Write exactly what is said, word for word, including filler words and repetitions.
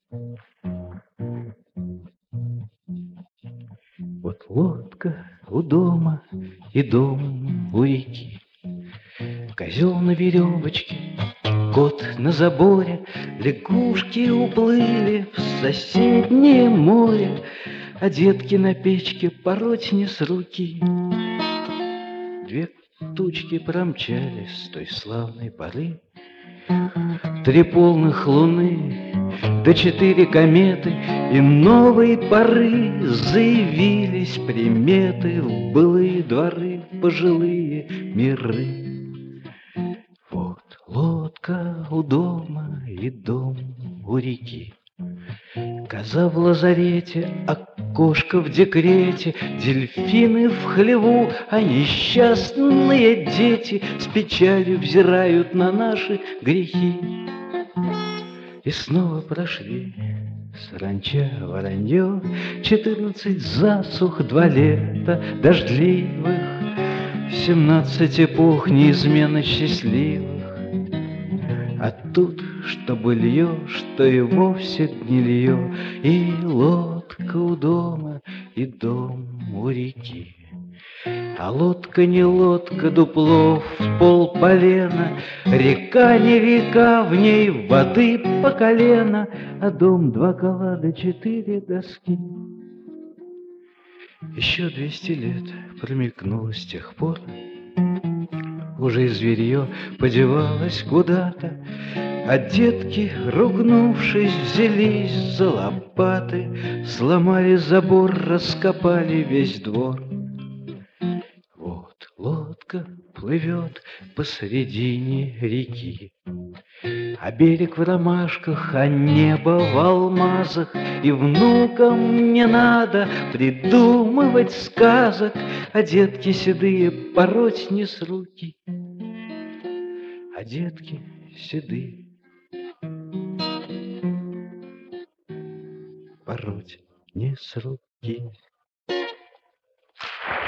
Вот лодка у дома и дом у реки, козел на веревочке, кот на заборе, лягушки уплыли в соседнее море, а детки на печке пороть не с руки. Две тучки промчались с той славной поры, три полных луны, да четыре кометы, и новой поры заявились приметы в былые дворы, пожилые миры. Вот лодка у дома и дом у реки, коза в лазарете, а кошка в декрете, дельфины в хлеву, а несчастные дети с печалью взирают на наши грехи. И снова прошли саранча, воронье, четырнадцать засух, два лета дождливых, семнадцать эпох неизменно счастливых. А тут, что былье, что и вовсе гнилье, и лодка у дома, и дом у реки. А лодка не лодка, дупло в пол полена, река не река, в ней воды по колено, а дом два кола да четыре доски. Еще двести лет промелькнуло с тех пор, уже и зверье подевалось куда-то, а детки, ругнувшись, взялись за лопаты, сломали забор, раскопали весь двор. Вот лодка плывет посредине реки, а берег в ромашках, а небо в алмазах, и внукам не надо придумывать сказок, а детки седые пороть не с руки, а детки седые пороть не с руки.